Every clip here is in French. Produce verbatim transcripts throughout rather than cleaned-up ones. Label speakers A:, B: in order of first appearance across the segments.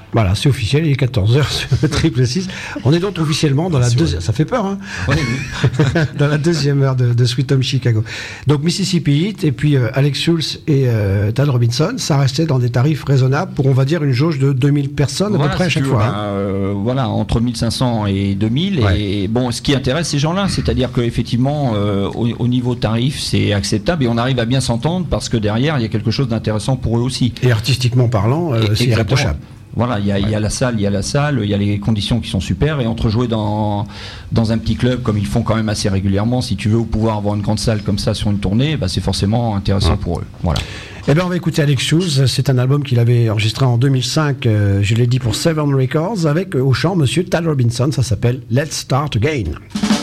A: Voilà, c'est officiel, il est quatorze heures sur le triple six. On est donc officiellement dans la deuxième... Ça fait peur, hein
B: Oui, oui.
A: Dans la deuxième heure de, de Sweet Home Chicago. Donc Mississippi Heat, et puis euh, Alex Schultz et euh, Tad Robinson, ça restait dans des tarifs raisonnables pour, on va dire, une jauge de deux mille personnes à
B: voilà,
A: peu près à chaque
B: tu
A: fois.
B: veux, bah, euh, voilà, entre mille cinq cents et deux mille.
A: Ouais.
B: Et bon, ce qui intéresse ces gens-là, c'est-à-dire qu'effectivement, euh, au, au niveau tarif, c'est acceptable et on arrive à bien s'entendre parce que derrière, il y a quelque chose d'intéressant pour eux aussi.
A: Et artistiquement parlant, euh,
B: Et-
A: c'est
B: exactement.
A: irréprochable.
B: Voilà, il y, a,
A: Ouais.
B: il y a la salle, il y a la salle, il y a les conditions qui sont super, et entre jouer dans, dans un petit club comme ils font quand même assez régulièrement, si tu veux, ou pouvoir avoir une grande salle comme ça sur une tournée, bah, c'est forcément intéressant
A: Ouais.
B: pour eux. Voilà.
A: Eh bien, on va écouter Alex Schultz. C'est un album qu'il avait enregistré en deux mille cinq, euh, je l'ai dit, pour Seven Records, avec euh, au chant Monsieur Tad Robinson. Ça s'appelle Let's Start Again.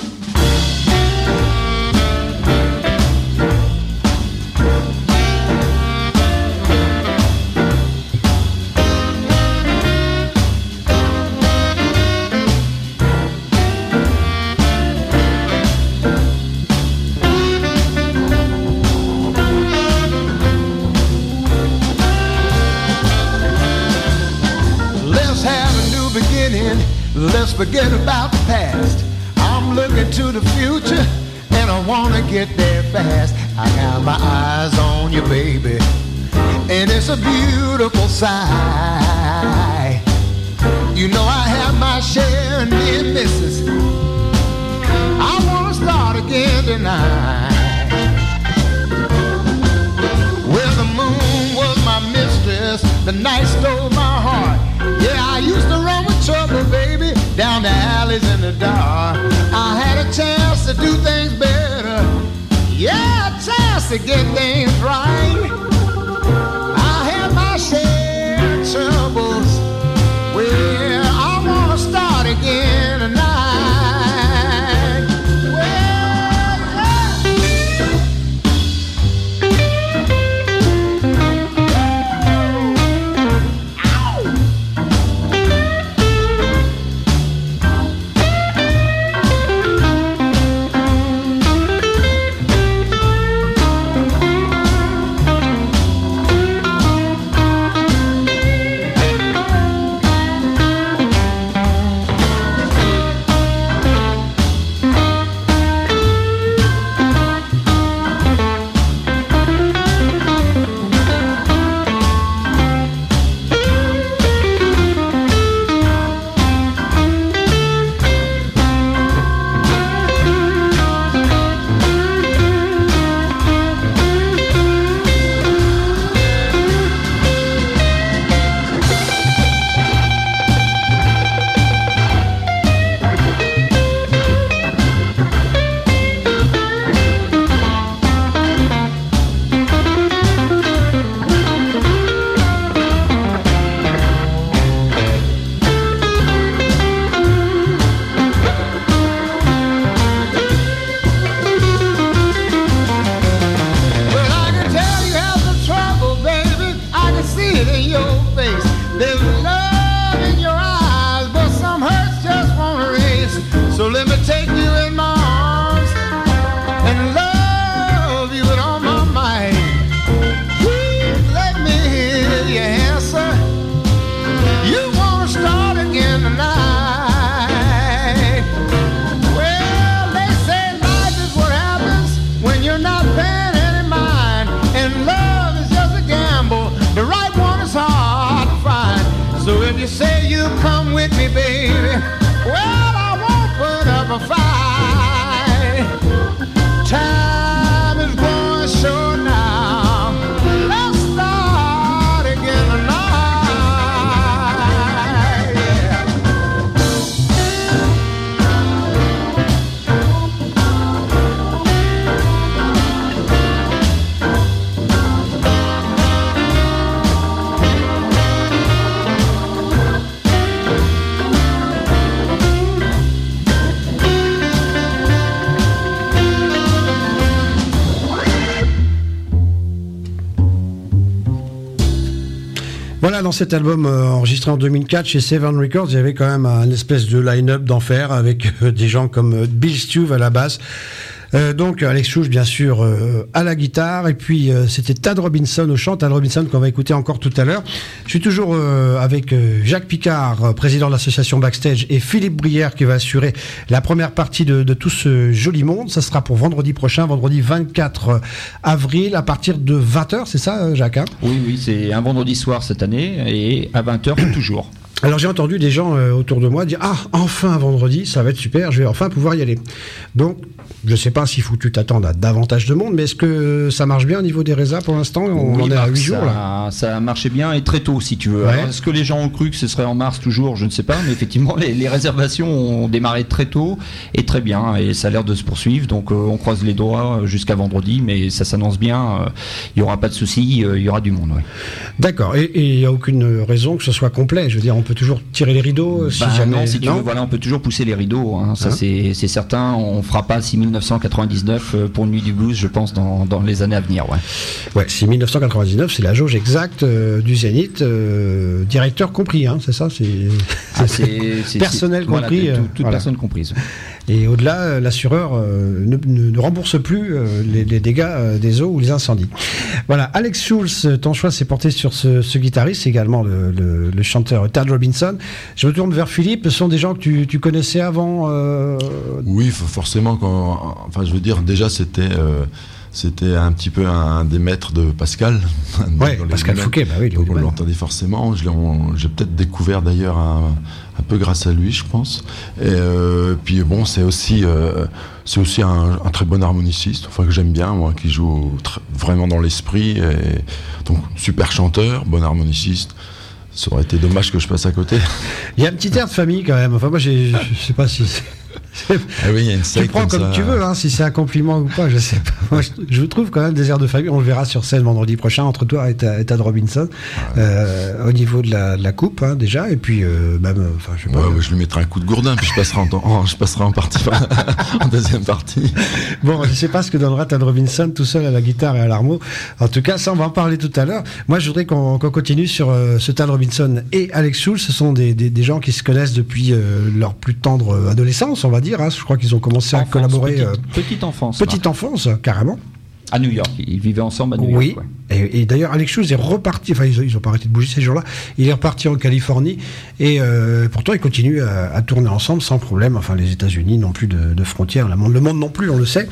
C: Let's have a new beginning. Let's forget about the past. I'm looking to the future, and I wanna get there fast. I got my eyes on you, baby, and it's a beautiful sight. You know I have my share of near misses. I wanna start again tonight. Well, the moon was my mistress, the night stole my heart. Yeah, I used to run with trouble, baby, down the alleys in the dark. I had a chance to do things better. Yeah, a chance to get things right. I had my share of troubles. Well, I wanna start again tonight. Well, I can tell you have some trouble, baby. I can see it in your face. There's love in your eyes, but some hurts just won't erase. So let me take you in my arms and love you with all my might. Please let me hear your answer. You wanna start again tonight. Well, they say life is what happens when you're not paying any mind, and love is just a gamble. The right one is hard to find. So if you say you come with me, baby, well, I won't put up a fight. Time is going short now. Let's start again tonight. Yeah.
A: Voilà, dans cet album euh, enregistré en deux mille quatre chez Seven Records, il y avait quand même un espèce de line-up d'enfer avec euh, des gens comme euh, Bill Stew à la basse, Euh, donc Alex Schulz bien sûr euh, à la guitare et puis euh, c'était Tad Robinson au chant, Tad Robinson qu'on va écouter encore tout à l'heure. Je suis toujours euh, avec euh, Jacques Picard, euh, président de l'association Backstage, et Philippe Brière qui va assurer la première partie de, de tout ce joli monde. Ça sera pour vendredi prochain, vendredi vingt-quatre avril à partir de vingt heures, c'est ça Jacques hein?
B: Oui, oui, c'est un vendredi soir cette année et à vingt heures toujours.
A: Alors j'ai entendu des gens euh, autour de moi dire « Ah, enfin un vendredi, ça va être super, je vais enfin pouvoir y aller ». Donc, je ne sais pas s'il faut que tu t'attendes à davantage de monde, mais est-ce que ça marche bien au niveau des résas pour l'instant? On
B: oui,
A: en est
B: Marc,
A: à huit jours
B: ça,
A: là.
B: Ça a marché bien et très tôt si tu veux.
A: Ouais.
B: Alors, est-ce que les gens ont cru que ce serait en mars toujours? Je ne sais pas, mais effectivement les, les réservations ont démarré très tôt et très bien et ça a l'air de se poursuivre. Donc euh, on croise les doigts jusqu'à vendredi, mais ça s'annonce bien. Il euh, n'y aura pas de souci, il euh, y aura du monde. Ouais.
A: D'accord, et il n'y a aucune raison que ce soit complet. Je veux dire, on peut toujours tirer les rideaux si
B: bah,
A: jamais...
B: Non, si tu
A: non
B: veux, voilà, on peut toujours pousser les rideaux. Hein. Ça,
A: hein
B: c'est, c'est certain. On fera pas six mille neuf cent quatre-vingt-dix-neuf pour une nuit du blues, je pense, dans, dans les années à venir. Ouais,
A: ouais six mille neuf cent quatre-vingt-dix-neuf, c'est la jauge exacte euh, du Zénith, euh, directeur compris, hein, c'est ça c'est,
B: ah, c'est, c'est
A: personnel
B: c'est,
A: compris.
B: Voilà,
A: euh,
B: toute
A: voilà.
B: personne comprise.
A: Et au-delà, l'assureur euh, ne, ne, ne rembourse plus euh, les, les dégâts euh, des eaux ou les incendies. Voilà, Alex Schulz, ton choix s'est porté sur ce, ce guitariste, également le, le, le chanteur Tad Robinson. Je me tourne vers Philippe, ce sont des gens que tu, tu connaissais avant euh...
D: Oui, forcément, quand, enfin je veux dire, déjà c'était... Euh, C'était un petit peu un des maîtres de Pascal.
A: Ouais, Pascal Fouquet, bah oui.
D: Donc on l'entendait forcément. Je l'ai, on, j'ai peut-être découvert d'ailleurs un, un peu grâce à lui, je pense. Et euh, puis bon, c'est aussi, euh, c'est aussi un, un très bon harmoniciste, enfin que j'aime bien, moi, qui joue très, vraiment dans l'esprit. Et donc super chanteur, bon harmoniciste. Ça aurait été dommage que je passe à côté.
A: Il y a un petit air de famille quand même. Enfin moi, j'ai, je sais pas si.
D: Ah oui, il y a une
A: tu prends comme, comme tu veux, hein, si c'est un compliment ou pas, je sais pas. Moi, je, je vous trouve quand même des airs de famille. On le verra sur scène vendredi prochain entre toi et Tad Robinson, ouais. euh, au niveau de la, de la coupe hein, déjà, et puis euh, même, enfin, je sais pas.
D: Ouais, ouais, je lui mettrai un coup de gourdin, puis je passerai en, en je passerai en partie, en deuxième partie.
A: Bon, je sais pas ce que donnera Tad Robinson tout seul à la guitare et à l'armo. En tout cas, ça, on va en parler tout à l'heure. Moi, je voudrais qu'on, qu'on continue sur euh, ce Tad Robinson et Alex Schulz. Ce sont des, des, des gens qui se connaissent depuis euh, leur plus tendre adolescence, on va dire. Hein. Je crois qu'ils ont commencé enfance, à collaborer.
B: Petite,
A: euh,
B: petite enfance.
A: Petite
B: là.
A: enfance, carrément.
B: À New York, ils vivaient ensemble à New
A: oui.
B: York.
A: Oui, et, et d'ailleurs Alex Schulz est reparti, enfin ils n'ont pas arrêté de bouger ces jours-là, il est reparti en Californie, et euh, pourtant ils continuent à, à tourner ensemble sans problème, enfin les États-Unis n'ont plus de, de frontières, le monde, le monde non plus, on le sait.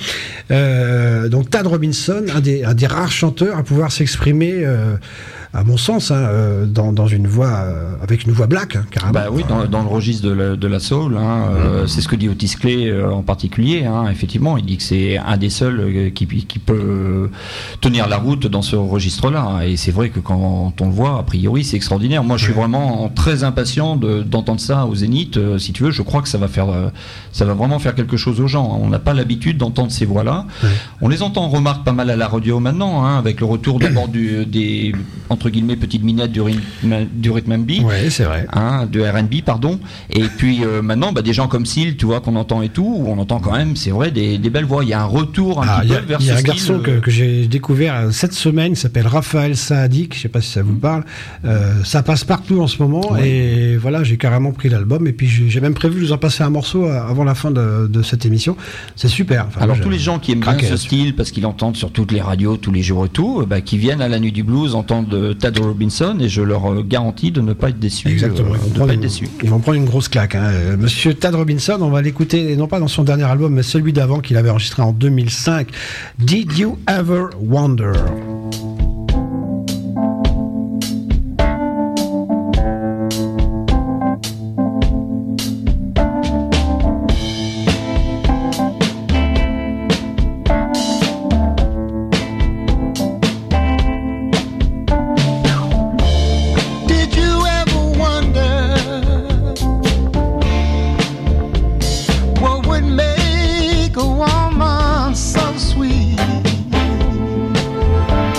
A: Euh, donc Tad Robinson, un des, un des rares chanteurs à pouvoir s'exprimer... Euh, à mon sens, hein, euh, dans, dans une voix, euh, avec une voix black, hein, carrément.
B: Bah oui, dans, dans le registre de la, de la soul, hein, euh, mmh. c'est ce que dit Otis Clay euh, en particulier. Hein, effectivement, il dit que c'est un des seuls euh, qui, qui peut euh, tenir la route dans ce registre-là. Et c'est vrai que quand on le voit, a priori, c'est extraordinaire. Moi, je suis mmh. vraiment très impatient de, d'entendre ça au Zénith. Euh, si tu veux, je crois que ça va faire, euh, ça va vraiment faire quelque chose aux gens. On n'a pas l'habitude d'entendre ces voix-là. Mmh. On les entend, on remarque pas mal à la radio maintenant, hein, avec le retour d'abord du, des entre guillemets petites minettes du rythme, du rythme and bee,
A: ouais, c'est vrai,
B: hein, de R and B pardon, et puis euh, maintenant bah, des gens comme Seal, tu vois, qu'on entend et tout, où on entend quand même, c'est vrai, des, des belles voix. Il y a un retour un ah, petit peu vers ce style. Il y a un
A: garçon que, que j'ai découvert cette semaine, il s'appelle Raphaël Saadik, je sais pas si ça vous parle, euh, ça passe partout en ce moment, ouais. Et voilà, j'ai carrément pris l'album, et puis j'ai, j'ai même prévu de vous en passer un morceau avant la fin de, de cette émission. C'est super. Enfin,
B: alors
A: moi,
B: tous les gens qui aiment bien ce style, parce qu'ils l'entendent sur toutes les radios tous les jours et tout, bah, qui viennent à la nuit du blues entendre Tad Robinson, et je leur garantis de ne pas être déçus.
A: Exactement.
B: Euh,
A: ils, vont
B: de
A: pas
B: pas
A: être
B: déçus.
A: Ils vont prendre une grosse claque. Hein. Monsieur Tad Robinson, on va l'écouter, non pas dans son dernier album, mais celui d'avant qu'il avait enregistré en deux mille cinq. Did You Ever Wonder?
C: Woman so sweet.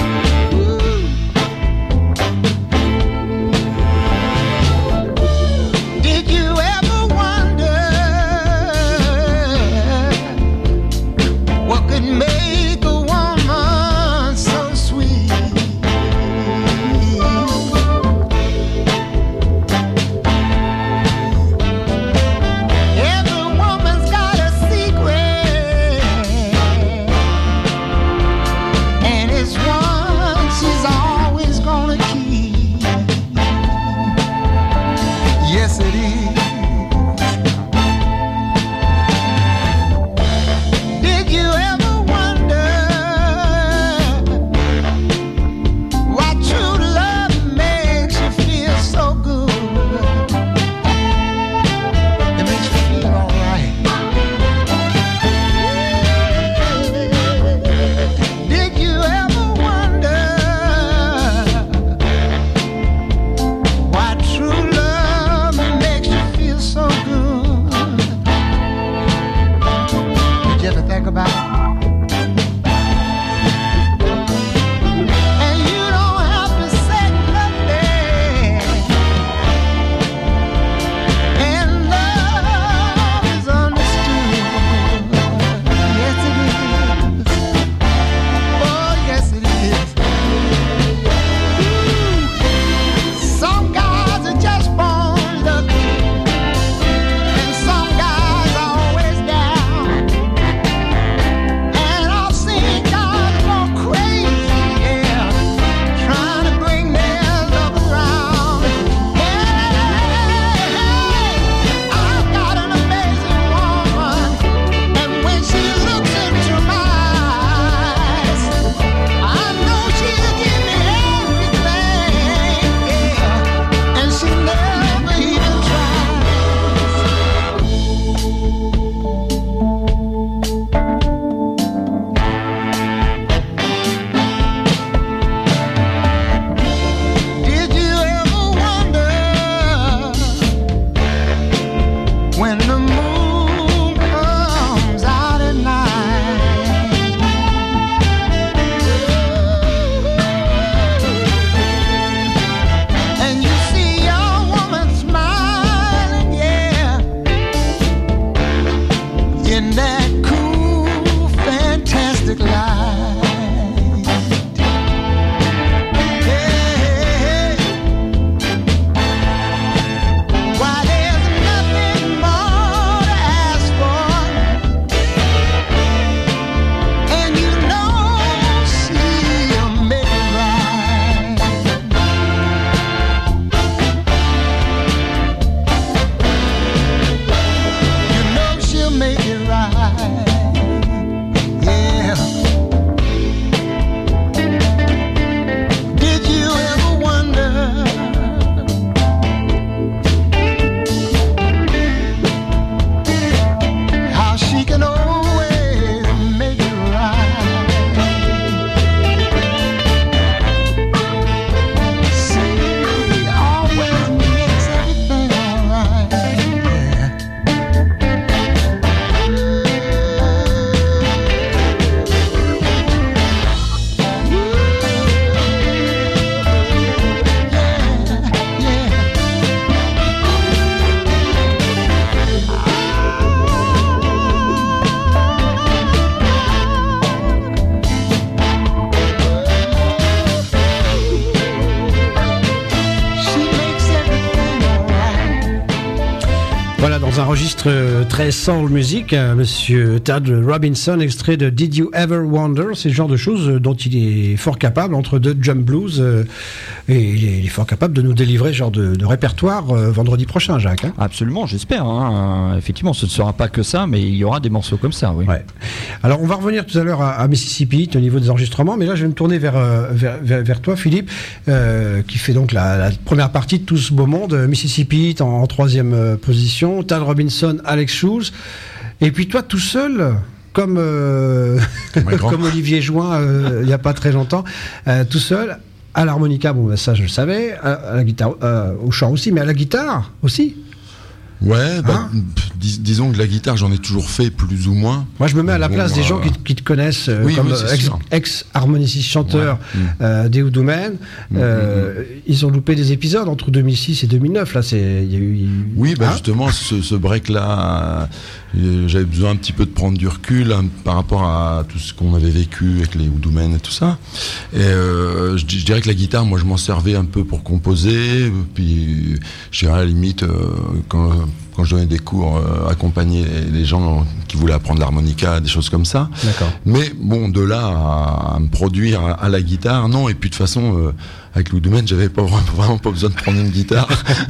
A: dans un registre très soul music, monsieur Tad Robinson, extrait de Did You Ever Wonder? C'est le genre de choses dont il est fort capable, entre deux jump blues, et il est fort capable de nous délivrer ce genre de, de répertoire vendredi prochain, Jacques. Hein.
B: Absolument, j'espère. Hein. Effectivement, ce ne sera pas que ça, mais il y aura des morceaux comme ça, oui.
A: Ouais. Alors, on va revenir tout à l'heure à, à Mississippi, au niveau des enregistrements, mais là, je vais me tourner vers, vers, vers, vers toi, Philippe, euh, qui fait donc la, la première partie de tout ce beau monde. Mississippi en, en troisième euh, position, Tad Robinson, Alex Shoes, et puis toi tout seul, comme, euh, comme Olivier Join euh, il n'y a pas très longtemps, euh, tout seul, à l'harmonica, bon ça je le savais, à, à la guitare, euh, au chant aussi, mais à la guitare aussi.
D: Ouais, bah,
A: hein
D: dis, disons que la guitare, j'en ai toujours fait plus ou moins.
A: Moi, je me mets à la
D: bon,
A: place
D: euh...
A: des gens qui, qui te connaissent euh,
D: oui,
A: comme
D: oui,
A: ex, ex-harmoniciste chanteur
D: ouais.
A: euh, des Houdoumen.
D: Mmh,
A: euh, mmh. Ils ont loupé des épisodes entre deux mille six et deux mille neuf. Là, c'est, il y a eu, il y a eu...
D: Oui, bah
A: hein
D: justement, ce, ce break-là, euh, j'avais besoin un petit peu de prendre du recul hein, par rapport à tout ce qu'on avait vécu avec les Houdoumen et tout ça. Et euh, je, je dirais que la guitare, moi, je m'en servais un peu pour composer. Puis, je dirais à la limite, euh, quand... quand je donnais des cours, euh, accompagner les gens qui voulaient apprendre l'harmonica, des choses comme ça.
A: D'accord.
D: Mais bon, de là à, à me produire à, à la guitare, non. Et puis de toute façon, euh, avec le domaine, j'avais pas vraiment, vraiment pas besoin de prendre une guitare.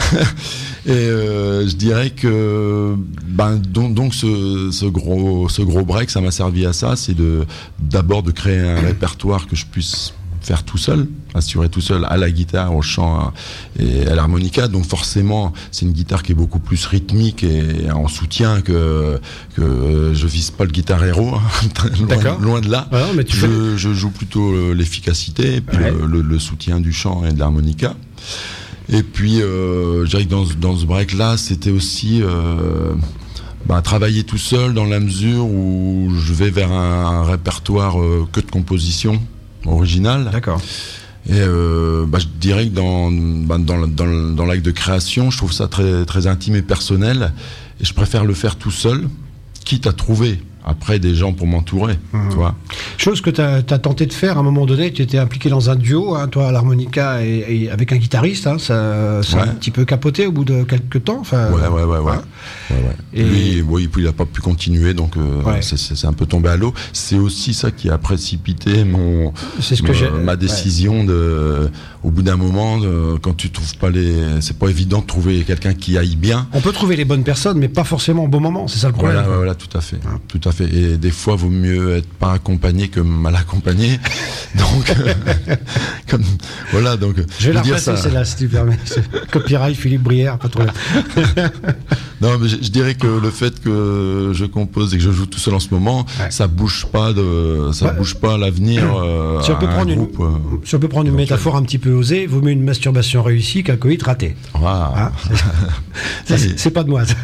D: Et euh, je dirais que ben donc, donc ce, ce gros ce gros break, ça m'a servi à ça, c'est de d'abord de créer un répertoire que je puisse faire tout seul, assurer tout seul à la guitare, au chant et à l'harmonica. Donc forcément, c'est une guitare qui est beaucoup plus rythmique et en soutien que que je vise pas le guitar héros, hein, loin, loin de là.
A: Ouais, mais tu
D: je,
A: fais...
D: je joue plutôt l'efficacité et puis
A: ouais.
D: le, le, le soutien du chant et de l'harmonica. Et puis, euh, je dirais que dans, dans ce break-là, c'était aussi euh, bah, travailler tout seul dans la mesure où je vais vers un, un répertoire euh, que de composition originale.
A: D'accord.
D: Et euh, bah, je dirais que dans, bah, dans, dans, dans l'acte de création, je trouve ça très, très intime et personnel. Et je préfère le faire tout seul, quitte à trouver après des gens pour m'entourer, mmh. tu vois.
A: Chose que tu as tenté de faire à un moment donné, tu étais impliqué dans un duo, hein, toi à l'harmonica et, et avec un guitariste, hein, ça, ça ouais. a un petit peu capoté au bout de quelques temps.
D: Ouais, ouais, ouais, ouais. ouais. ouais, ouais. Et lui, oui, puis il n'a pas pu continuer, donc euh, ouais. c'est, c'est un peu tombé à l'eau. C'est aussi ça qui a précipité mon,
A: c'est ce que
D: me, ma décision ouais. de, au bout d'un moment, de, quand tu trouves pas les, c'est pas évident de trouver quelqu'un qui aille bien.
A: On peut trouver les bonnes personnes, mais pas forcément au bon moment. C'est ça le problème.
D: Voilà, voilà, tout à fait, hein. tout à fait. Et des fois, vaut mieux être pas accompagné que mal accompagné. Donc, euh, comme, voilà. Donc,
A: je vais la replacer, celle-là, si tu permets. Copyright Philippe Brière, pas trop.
D: Non, mais je, je dirais que le fait que je compose et que je joue tout seul en ce moment, ouais. ça bouge pas de, ça ouais. bouge pas l'avenir. Euh,
A: si on peut prendre
D: groupe,
A: une,
D: euh,
A: si on peut prendre une métaphore un petit peu osée, vaut mieux une masturbation réussie qu'un coït raté.
D: Ah.
A: Hein c'est, c'est, c'est pas de moi. Ça,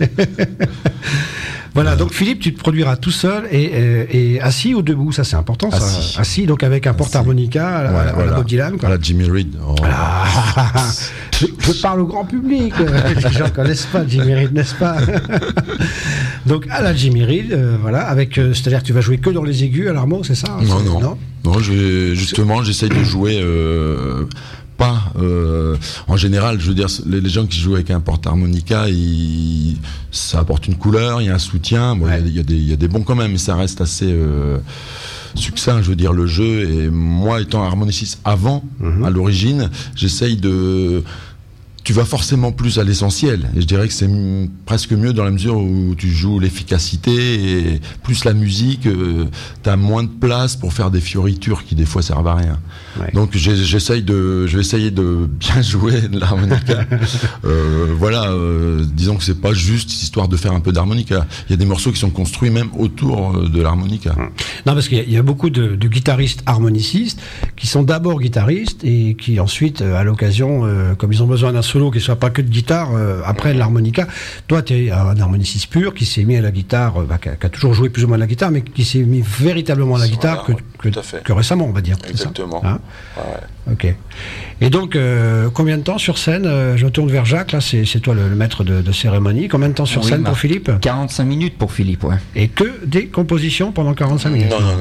A: voilà, donc Philippe, tu te produiras tout seul et, et, et assis ou debout, ça c'est important, ça.
D: Assis.
A: Assis, donc avec un porte-harmonica à,
D: ouais,
A: à, à
D: voilà.
A: la Bob Dylan, quoi.
D: À la Jimmy Reed. Oh.
A: Ah, je, je parle au grand public, les gens connaissent pas Jimmy Reed, n'est-ce pas? Donc à la Jimmy Reed, euh, voilà, avec, euh, c'est-à-dire que tu vas jouer que dans les aigus à l'harmonie, c'est ça?
D: Non,
A: c'est,
D: non, non. Non, je, justement, j'essaye de jouer. Euh, Pas, euh, en général, je veux dire, les, les gens qui jouent avec un porte-harmonica, ils, ça apporte une couleur, il y a un soutien. Bon, il ouais. y, y, y a des bons quand même, mais ça reste assez euh, succinct, je veux dire, le jeu. Et moi, étant harmoniciste avant, mm-hmm. à l'origine, j'essaye de. Tu vas forcément plus à l'essentiel. Et je dirais que c'est m- presque mieux dans la mesure où tu joues l'efficacité et plus la musique, euh, t'as moins de place pour faire des fioritures qui des fois servent à rien. Ouais. Donc j'ai, j'essaye de, je vais essayer de bien jouer de l'harmonica. euh, voilà, euh, disons que c'est pas juste histoire de faire un peu d'harmonica. Il y a des morceaux qui sont construits même autour de l'harmonica.
A: Non, parce qu'il y a, il y a beaucoup de, de guitaristes harmonicistes qui sont d'abord guitaristes et qui ensuite, euh, à l'occasion, euh, comme ils ont besoin d'un solo qui ne soit pas que de guitare, euh, après l'harmonica. Toi, tu es un harmoniciste pur qui s'est mis à la guitare, euh, bah, qui, a, qui a toujours joué plus ou moins à la guitare, mais qui s'est mis véritablement à la guitare voilà, que, que, que récemment, on va dire.
D: Exactement.
A: Hein
D: ouais.
A: Ok. Et donc, euh, combien de temps sur scène euh, je me tourne vers Jacques, là, c'est, c'est toi le, le maître de, de cérémonie. Combien de temps sur oui, scène pour Philippe?
B: quarante-cinq minutes pour Philippe, ouais.
A: Et que des compositions pendant quarante-cinq minutes?
D: Non, non, non.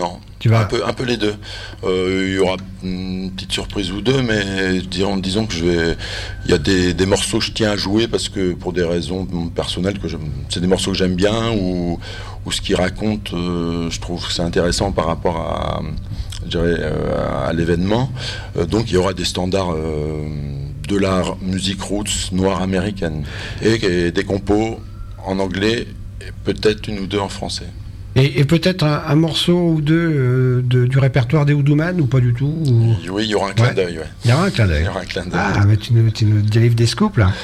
A: Tu vas...
D: un, peu, un peu les deux. Euh, il y aura une petite surprise ou deux, mais disons, disons que je vais. Il y a des, des morceaux que je tiens à jouer parce que pour des raisons personnelles, que c'est des morceaux que j'aime bien ou, ou ce qu'ils racontent, euh, je trouve que c'est intéressant par rapport à, je dirais, euh, à l'événement. Euh, donc il y aura des standards euh, de la musique roots noire américaine et, et des compos en anglais, et peut-être une ou deux en français.
A: Et, et peut-être un, un morceau ou deux euh, de, du répertoire des Houdouman ou pas du tout ou...
D: Oui, il y aura un clin
A: ouais.
D: d'œil. Ouais.
A: Il y aura un clin d'œil.
D: Il y aura un clin d'œil.
A: Ah, mais tu nous, tu nous délivres des scoops là.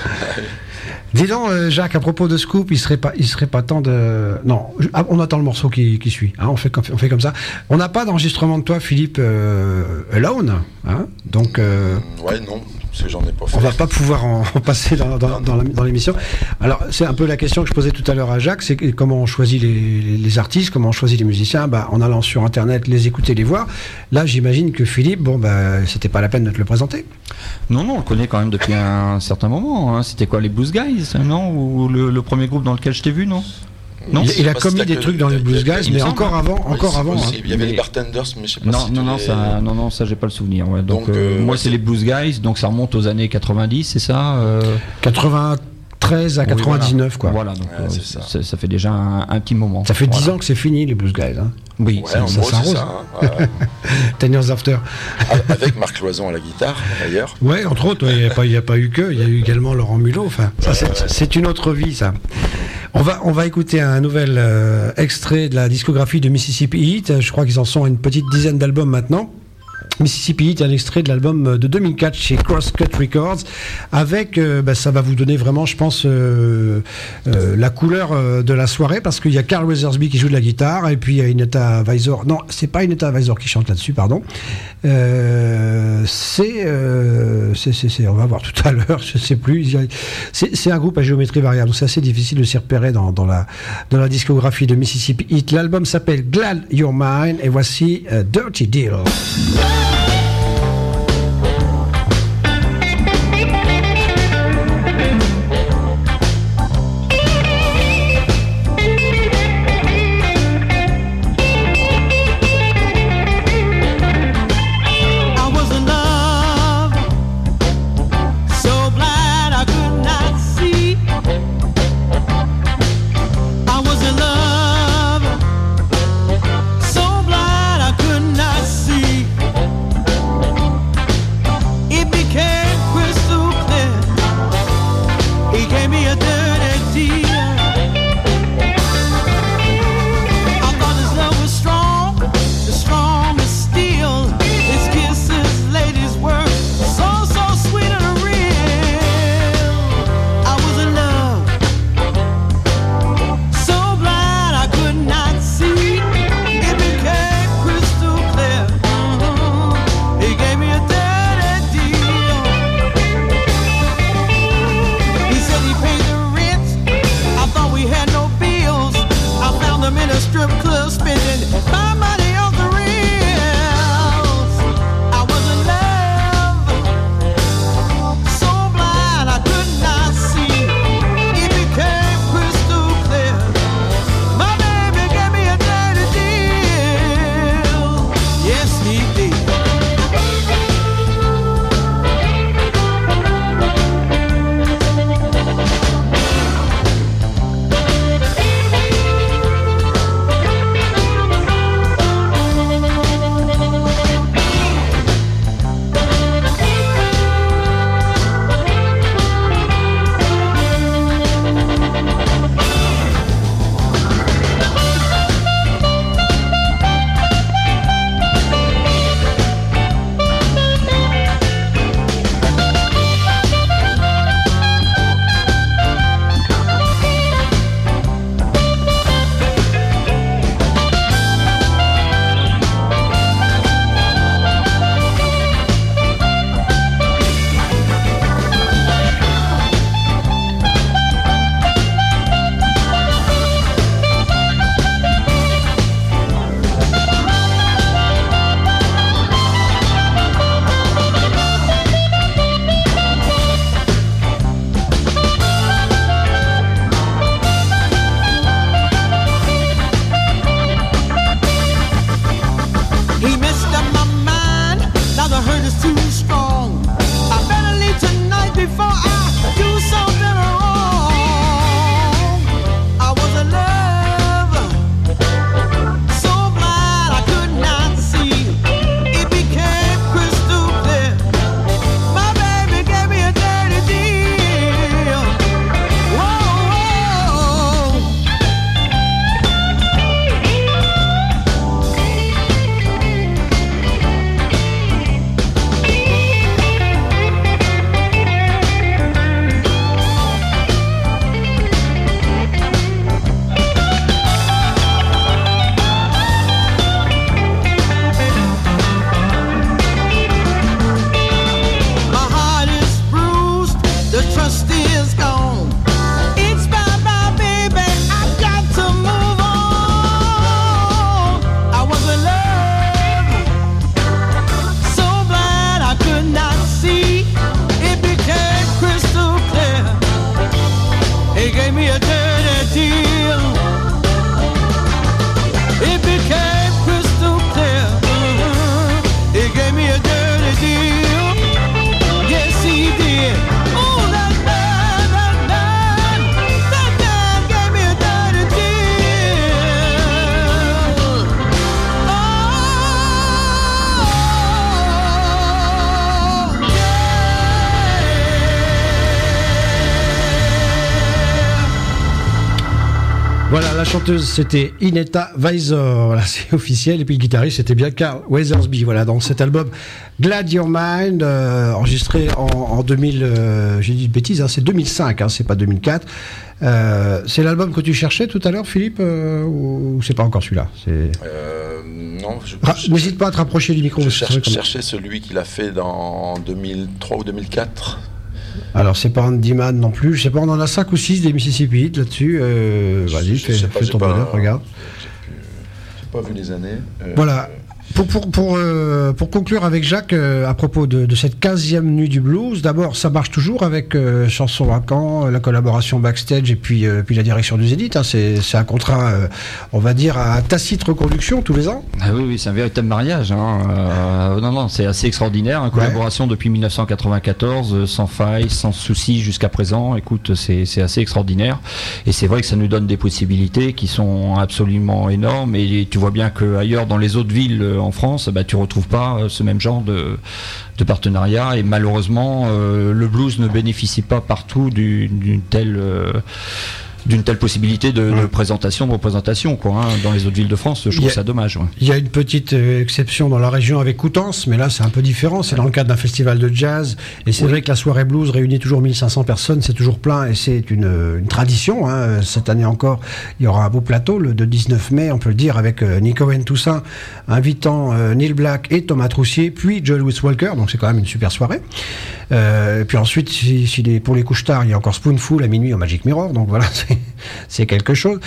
A: Dis donc, euh, Jacques, à propos de scoop, il serait pas, il serait pas temps de. Non, je, ah, on attend le morceau qui, qui suit. Hein, on fait comme, on fait comme ça. On n'a pas d'enregistrement de toi, Philippe, euh, alone. Hein, donc. Euh,
D: ouais, non. Parce que j'en ai pas fait.
A: On va pas pouvoir en, en passer dans, dans, dans, la, dans l'émission. Alors, c'est un peu la question que je posais tout à l'heure à Jacques, c'est comment on choisit les, les, les artistes, comment on choisit les musiciens, bah, en allant sur Internet, les écouter, les voir. Là, j'imagine que Philippe, bon, bah, c'était pas la peine de te le présenter.
B: Non, non, on le connaît quand même depuis un certain moment. Hein. C'était quoi, les Blues Guys, non? Ou le, le premier groupe dans lequel je t'ai vu, non?
A: Non, il, il a commis des trucs dans les Blues Guys, mais encore avant, encore
D: oui,
A: avant.
D: Hein. Il y avait
B: mais...
D: les Bartenders, mais je sais pas
B: non,
D: si
B: non, non,
D: les...
B: ça, non, non, ça, j'ai pas le souvenir. Ouais. Donc, donc euh, moi,
D: ouais,
B: c'est,
D: c'est
B: les Blues Guys, donc ça remonte aux années quatre-vingt-dix, c'est ça euh...
A: quatre-vingt-treize à quatre-vingt-dix-neuf,
B: oui,
A: quoi.
B: Voilà, donc
D: ouais,
B: euh,
D: c'est ça.
B: Ça, ça fait déjà un, un petit moment.
A: Ça fait dix
B: voilà.
A: ans que c'est fini, les Blues Guys. Hein.
B: Oui,
D: ouais,
B: ça,
D: en
B: ça
D: gros,
B: s'arrose.
D: c'est ça. Hein. Ouais.
A: Ten Years After.
D: Avec Marc Loison à la guitare, d'ailleurs.
A: Ouais, entre autres, il ouais, n'y a, a pas eu que, il y a eu également Laurent Mulot. Enfin, ça, c'est, c'est une autre vie, ça. On va, on va écouter un nouvel euh, extrait de la discographie de Mississippi Heat. Je crois qu'ils en sont à une petite dizaine d'albums maintenant. Mississippi Heat, un extrait de l'album de deux mille quatre chez Crosscut Records, avec, euh, bah, ça va vous donner vraiment, je pense, euh, euh, la couleur euh, de la soirée, parce qu'il y a Carl Weathersby qui joue de la guitare, et puis il y a Inetta Visor, non, c'est pas Inetta Visor qui chante là-dessus, pardon, euh, c'est, euh, c'est, c'est, c'est, on va voir tout à l'heure, je sais plus, c'est, c'est un groupe à géométrie variable, donc c'est assez difficile de s'y repérer dans, dans, la, dans la discographie de Mississippi Heat. L'album s'appelle Glad You're Mine, et voici uh, Dirty Deal.
E: So blind I could not see.
A: Voilà, la chanteuse c'était Ineta Weiser, voilà, c'est officiel, et puis le guitariste c'était bien Carl Weathersby. Voilà, dans cet album Glad Your Mind, euh, enregistré en, en deux mille, euh, j'ai dit de bêtises, hein, c'est deux mille cinq, hein, c'est pas deux mille quatre. Euh, c'est l'album que tu cherchais tout à l'heure, Philippe, euh, ou c'est pas encore celui-là? C'est...
D: Euh, non, je,
A: Ra-
D: je,
A: n'hésite pas à te rapprocher du micro.
D: je
A: c'est
D: cherche,
A: vrai comme-
D: cherchais celui qu'il a fait dans deux mille trois ou deux mille quatre.
A: Alors c'est pas Andy Man non plus, je sais pas, on en a cinq ou six des Mississippi Heat là-dessus. Euh, vas-y,
D: Je
A: fais,
D: sais pas,
A: fais
D: j'ai
A: ton
D: pas-
A: bonheur, regarde.
D: J'ai, pu- j'ai pas vu les années. Euh,
A: Voilà. Pour, pour, pour, euh, pour conclure avec Jacques, euh, à propos de, de cette quinzième nuit du blues, d'abord, ça marche toujours avec euh, Chanson Vacant, la collaboration backstage et puis, euh, puis la direction du Zénith. Hein, c'est, c'est un contrat, euh, on va dire, à tacite reconduction tous les ans.
B: Ah oui, oui, c'est un véritable mariage. Hein. Euh, non, non, c'est assez extraordinaire. Une collaboration depuis mille neuf cent quatre-vingt-quatorze, euh, sans faille, sans souci jusqu'à présent. Écoute, c'est, c'est assez extraordinaire. Et c'est vrai que ça nous donne des possibilités qui sont absolument énormes. Et tu vois bien qu'ailleurs, dans les autres villes euh, en France, bah, tu retrouves pas euh, ce même genre de, de partenariat. Et malheureusement, euh, le blues ne bénéficie pas partout du- d'une telle... euh, d'une telle possibilité de, de présentation, de représentation, quoi, hein. Dans les autres villes de France, je
A: Il y
B: trouve
A: a-
B: ça dommage. Ouais.
A: Il y a une petite euh, exception dans la région avec Coutances, mais là c'est un peu différent. C'est dans le cadre d'un festival de jazz. Et c'est
B: Oui.
A: vrai que la soirée blues réunit toujours mille cinq cents personnes, c'est toujours plein et c'est une, une tradition. Hein. Cette année encore, il y aura un beau plateau le de dix-neuf mai, on peut le dire, avec euh, Nick Owen Toussaint invitant euh, Neil Black et Thomas Troussier, puis Joel Louis Walker. Donc c'est quand même une super soirée. Euh, et puis ensuite, si, si les, pour les couches tard, il y a encore Spoonful à minuit au Magic Mirror. Donc voilà, c'est, c'est quelque chose.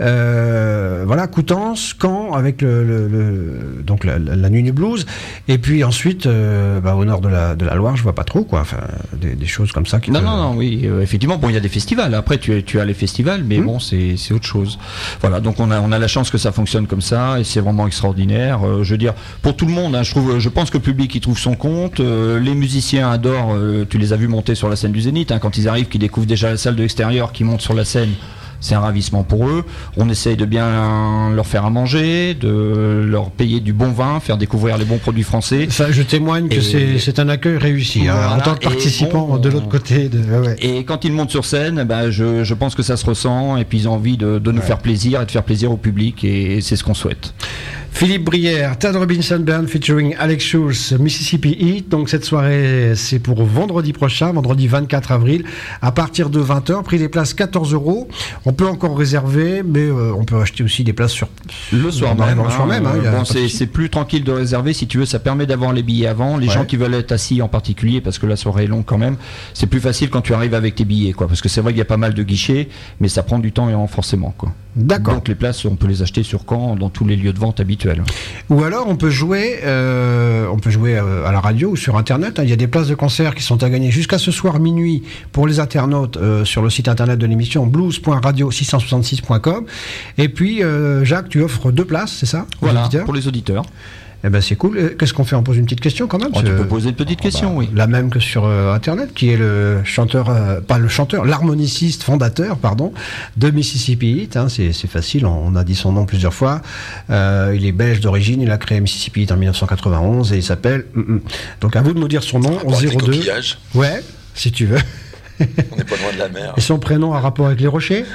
A: Euh, voilà, Coutances, Caen avec le, le, le- donc la, la- la nuit du blues. Et puis ensuite, euh, bah, au nord de la, de la Loire, je vois pas trop quoi. Enfin, des, des choses comme ça. Qui
B: Non,
A: peuvent-
B: non, non, oui, euh, effectivement, bon, il y a des festivals. Après, tu, tu as les festivals, mais
A: Mmh.
B: bon, c'est, c'est autre chose. Voilà, donc on a, on a la chance que ça fonctionne comme ça, et c'est vraiment extraordinaire. Euh, je veux dire, pour tout le monde, hein, je trouve, je pense que le public y trouve son compte. Euh, les musiciens adorent. euh, tu les as vus monter sur la scène du Zénith, hein, quand ils arrivent, qu'ils découvrent déjà la salle de l'extérieur, qu'ils montent sur la scène. C'est un ravissement pour eux. On essaye de bien leur faire à manger, de leur payer du bon vin, faire découvrir les bons produits français.
A: Ça, je témoigne que
B: Et-
A: c'est, c'est un accueil réussi. hein,
B: Voilà,
A: en tant que
B: et
A: participant
B: bon,
A: de l'autre côté. De, ouais, ouais.
B: Et quand ils montent sur scène, ben je, je pense que ça se ressent, et puis ils ont envie de, de nous
A: Ouais.
B: faire plaisir et de faire plaisir au public, et, et c'est ce qu'on souhaite.
A: Philippe Brière, Tad Robinson Band featuring Alex Schulz, Mississippi Heat. Donc cette soirée, c'est pour vendredi prochain, vendredi vingt-quatre avril, à partir de vingt heures. Prix des places quatorze euros. On peut encore réserver, mais euh, on peut acheter aussi des places sur
B: Le soir
A: Ouais,
B: même.
A: le soir
B: hein,
A: même, hein, il y a
B: bon,
A: pas de
B: c'est,
A: souci.
B: c'est plus tranquille de réserver, si tu veux, ça permet d'avoir les billets avant. Les
A: Ouais.
B: gens qui veulent être assis en particulier, parce que la soirée est longue quand même, c'est plus facile quand tu arrives avec tes billets, quoi. Parce que c'est vrai qu'il y a pas mal de guichets, mais ça prend du temps et forcément, quoi.
A: D'accord.
B: Donc les places, on peut les acheter sur Caen, dans tous les lieux de vente habituels.
A: Ou alors on peut jouer, euh, on peut jouer euh, à la radio ou sur internet. hein. Il y a des places de concert qui sont à gagner jusqu'à ce soir minuit pour les internautes euh, sur le site internet de l'émission blues point radio six cent soixante-six point com. Et puis euh, Jacques, tu offres deux places, c'est ça aux
B: Voilà,
A: auditeurs
B: pour les auditeurs.
A: Eh ben c'est cool. Euh, Qu'est-ce qu'on fait? On pose une petite question quand même.
B: Oh, tu
A: parce
B: peux
A: que-
B: poser une petite question,
A: Bah,
B: oui.
A: La même que sur euh, internet, qui est le chanteur, euh, pas le chanteur, l'harmoniciste fondateur, pardon, de Mississippi Heat. Hein, c'est, c'est facile, on, on a dit son nom plusieurs fois. Euh, il est belge d'origine, il a créé Mississippi Heat en mille neuf cent quatre-vingt-onze et il s'appelle. Mm, mm. Donc à vous de nous dire son nom.
D: Rapport avec les
A: zéro deux.
D: coquillages.
A: Ouais, si tu veux.
D: On n'est pas loin de la mer.
A: Et son prénom a rapport avec les rochers.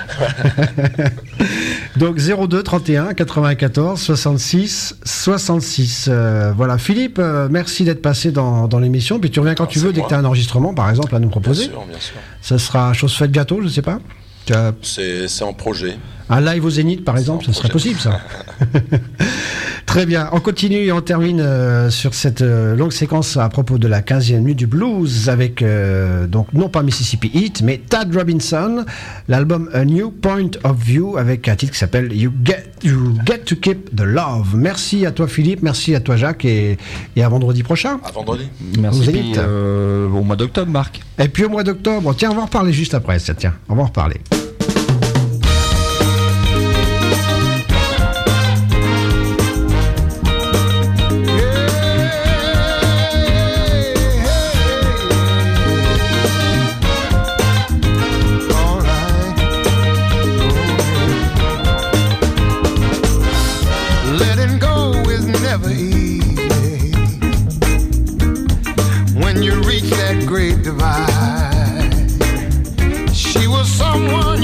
A: Donc zéro deux trente et un quatre-vingt-quatorze soixante-six soixante-six. Euh, voilà, Philippe, euh, merci d'être passé dans, dans l'émission. Puis tu reviens quand
D: Alors,
A: tu veux,
D: c'est
A: dès
D: moi.
A: que tu as un enregistrement, par exemple, à nous
D: Bien
A: proposer.
D: sûr, bien sûr.
A: Ça sera chose faite gâteau, je sais pas. Tu as
D: C'est, c'est en projet.
A: un live au Zénith, par exemple,
D: C'est
A: ça
D: un
A: serait
D: projet.
A: possible, ça. Très bien. On continue et on termine euh, sur cette euh, longue séquence à propos de la quinzième nuit du blues avec, euh, donc, non pas Mississippi Heat, mais Tad Robinson, l'album A New Point of View avec un titre qui s'appelle You Get, you Get to Keep the Love. Merci à toi, Philippe. Merci à toi, Jacques. Et, et à vendredi prochain.
D: À vendredi.
B: Merci.
A: Au
B: Puis,
A: Zénith.
B: euh, au mois d'octobre, Marc.
A: Et puis au mois d'octobre, tiens, on va en reparler juste après. Ça, tiens, on va en reparler.
C: Letting go is never easy when you reach that great divide. She was someone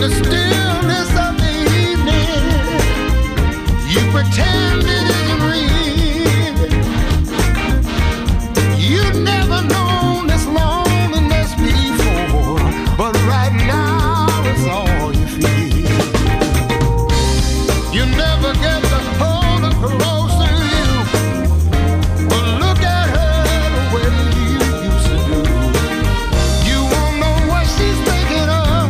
C: the stillness of the evening, you pretend it isn't real. You've never known this loneliness before, but right now it's all you feel. You never get to hold her close to you, but look at her the way you used to do. You won't know what she's thinking of,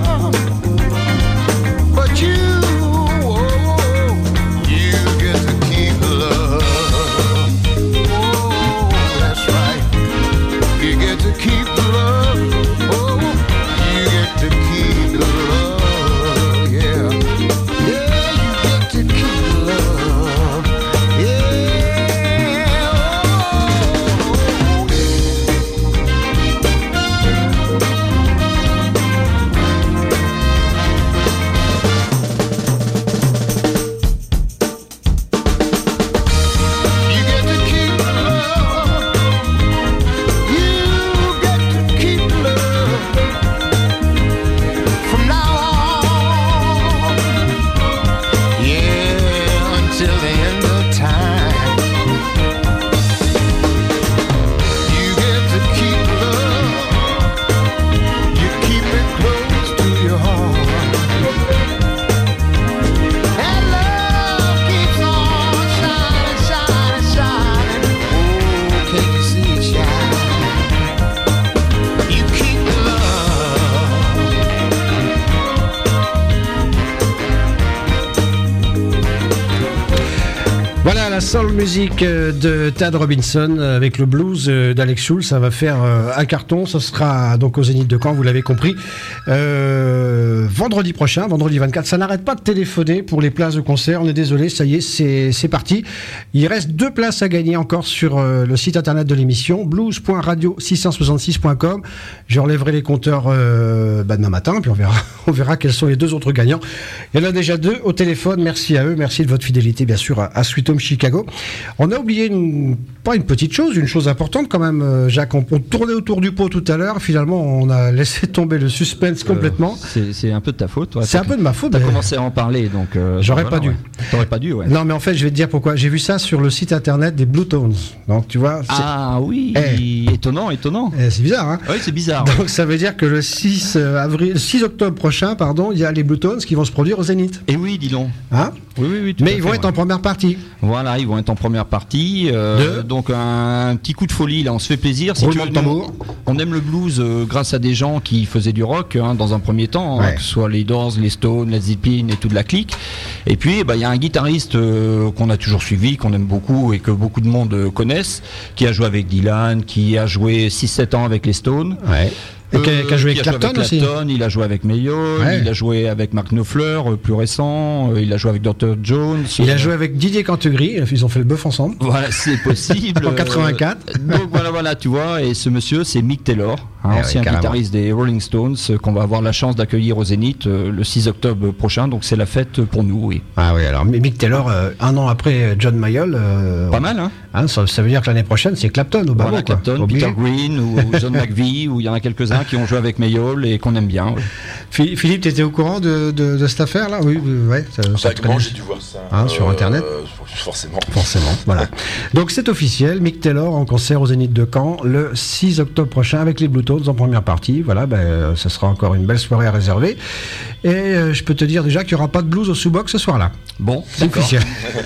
C: but you, oh, you get to keep love. Oh, that's right. You get to keep love. Oh, you get to keep love. Yeah, yeah, you get to keep love. Yeah, oh, you get to keep love. You get to keep love from now on. Yeah, until the end of time. You get to keep love. You keep it close to your heart. And love keeps on shining, shining, shining. Oh, can you see it shine? You keep love.
A: Voilà la soul music euh, de Tad Robinson euh, avec le blues euh, d'Alex Schulz. Ça va faire euh, un carton. Ce sera donc au Zénith de Caen, vous l'avez compris. Euh, vendredi prochain, vendredi vingt-quatre. Ça n'arrête pas de téléphoner pour les places de concert. On est désolé, ça y est, c'est, c'est parti. Il reste deux places à gagner encore sur euh, le site internet de l'émission, blues point radio six cent soixante-six point com. Je relèverai les compteurs euh, bah, demain matin, puis on verra, on verra quels sont les deux autres gagnants. Il y en a déjà deux au téléphone. Merci à eux. Merci de votre fidélité, bien sûr, à, à Sweet Home Chicago. On a oublié une, pas une petite chose, une chose importante quand même, euh, Jacques. On, on tournait autour du pot tout à l'heure. Finalement, on a laissé tomber le suspense complètement.
B: Euh, c'est, c'est un peu de ta faute, toi.
A: C'est
B: T'as-
A: un peu de ma faute.
B: T'as
A: mais-
B: commencé à en parler, donc. euh,
A: J'aurais
B: voilà,
A: pas dû.
B: ouais. T'aurais pas dû, ouais.
A: Non, mais en fait, je vais te dire pourquoi. J'ai vu ça sur le site internet des Blue Tones. Donc, tu vois, c'est,
B: Ah oui,
A: Eh.
B: étonnant, étonnant.
A: eh, c'est bizarre, hein.
B: Oui, c'est bizarre.
A: Donc, ça veut dire que le six avril, six octobre prochain, pardon, il y a les Blue Tones qui vont se produire au Zénith.
B: Et oui, dis donc.
A: Hein
B: Oui, oui, oui. tout
A: mais
B: à
A: ils
B: fait,
A: vont être
B: ouais.
A: en première partie.
B: Voilà, ils vont être en première partie. euh,
A: De
B: Donc un petit coup de folie, là, on se fait plaisir. Si tu
A: Roulement
B: veux,
A: de tambour.
B: on aime le blues euh, grâce à des gens qui faisaient du rock hein, dans un premier temps, hein,
A: Ouais.
B: que ce soit les Doors, les Stones, les Zeppelin et toute la clique. Et puis, bah, il y a un guitariste euh, qu'on a toujours suivi, qu'on aime beaucoup et que beaucoup de monde euh, connaissent, qui a joué avec Dylan, qui a joué six sept ans avec les Stones.
A: Ouais. Et qui a- qui a joué avec
B: qui a
A: Clapton aussi.
B: Clapton, il a joué avec Mayall,
A: Ouais.
B: il a joué avec Mark Knopfler, euh, plus récent, euh, il a joué avec docteur Jones.
A: Il a
B: euh,
A: joué avec Didier Cantegris. Ils ont fait le bœuf ensemble.
B: Voilà, c'est possible.
A: En quatre-vingt-quatre.
B: Euh, Donc voilà, voilà, tu vois, et ce monsieur, c'est Mick Taylor, hein,
A: Eh oui,
B: ancien
A: carrément.
B: guitariste des Rolling Stones, euh, qu'on va avoir la chance d'accueillir au Zénith euh, le six octobre prochain. Donc c'est la fête pour nous, oui.
A: Ah oui, alors Mick Taylor, euh, un an après John Mayall, euh,
B: Pas mal, hein
A: hein, ça, ça veut dire que l'année prochaine, c'est Clapton au bas
B: Voilà,
A: quoi.
B: Clapton,
A: Obligé.
B: Peter Green ou John McVie, où il y en a quelques-uns qui ont joué avec Mayall et qu'on aime bien. oui.
A: Philippe, Philippe, t'étais au courant de, de, de cette affaire-là? Oui, oui, ouais. Ça, ça
D: Vaguement,
A: traînait.
D: j'ai dû voir ça.
A: Hein, sur Internet
D: Forcément.
A: Forcément, voilà. Donc c'est officiel, Mick Taylor en concert au Zénith de Caen le six octobre prochain avec les Blue Tones en première partie. Voilà, ben, euh, ça sera encore une belle soirée à réserver. Et euh, je peux te dire déjà qu'il n'y aura pas de blues au sous-box ce soir-là.
B: Bon,
A: C'est
B: d'accord.
A: officiel.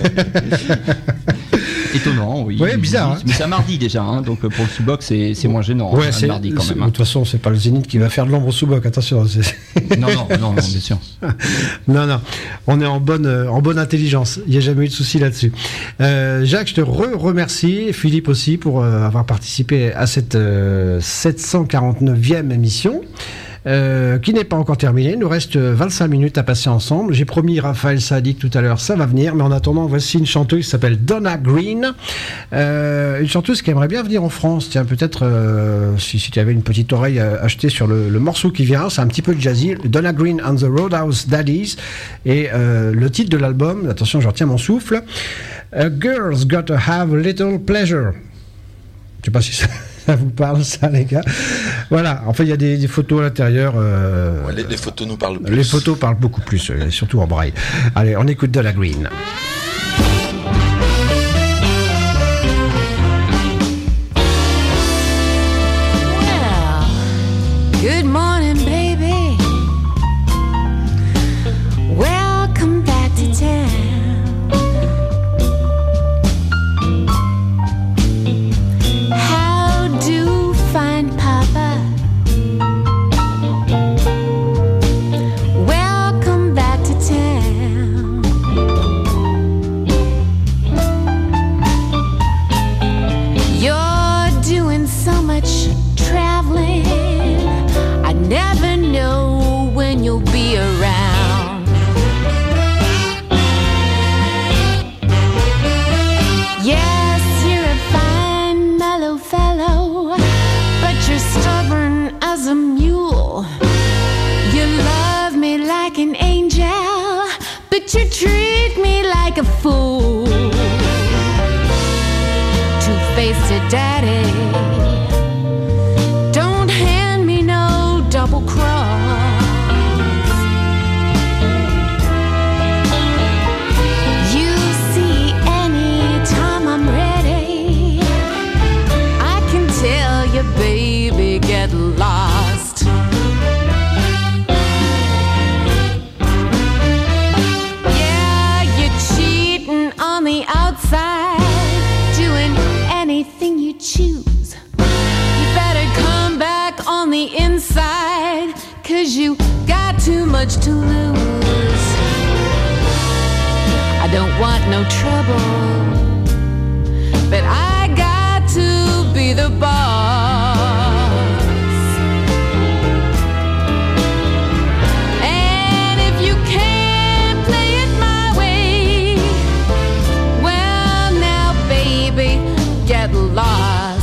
B: Étonnant, oui.
A: Ouais, bizarre, hein.
B: Mais c'est un mardi déjà, hein, donc euh, pour le sous-box, c'est, c'est moins gênant.
A: Ouais,
B: hein,
A: c'est
B: un mardi quand
A: c'est-
B: même.
A: De
B: hein.
A: toute façon, c'est pas le Zénith qui va faire de l'ombre au sous-box. Attention. c'est-
B: Non, non, non, non, bien sûr.
A: Non, non, on est en bonne, euh, en bonne intelligence. Il n'y a jamais eu de souci là-dessus. Euh, Jacques, je te re-remercie. Philippe aussi pour euh, avoir participé à cette euh, sept cent quarante-neuvième émission. Euh, qui n'est pas encore terminée. Il nous reste vingt-cinq minutes à passer ensemble. J'ai promis Raphaël Saadiq tout à l'heure, ça va venir. Mais en attendant, voici une chanteuse qui s'appelle Donna Green. Euh, une chanteuse qui aimerait bien venir en France. Tiens, peut-être euh, si, si tu avais une petite oreille à acheter sur le, le morceau qui vient. C'est un petit peu jazzy. Donna Green and the Roadhouse Daddies. Et euh, le titre de l'album, attention, je retiens mon souffle. A girl's got to have a little pleasure. Je sais pas si ça... Ça vous parle, ça, les gars? Voilà. En fait, il y a des, des photos à l'intérieur. Euh,
D: ouais, les, les photos nous parlent plus.
A: Les photos parlent beaucoup plus, euh, surtout en braille. Allez, on écoute Donna Green.
E: Good morning, baby. Welcome back to town. How do you find Papa? Welcome back to town. You're doing so much traveling. Never know when you'll be around. Yes, you're a fine, mellow fellow, but you're stubborn as a mule. You love me like an angel, but you treat me like a fool. Two-faced daddy, double cross. You see, anytime I'm ready, I can tell you, baby, get lost. Yeah, you're cheating on the outside, doing anything you choose. You better come back on the inside, 'cause you got too much to lose. I don't want no trouble, but I got to be the boss. And if you can't play it my way, well now baby, get lost.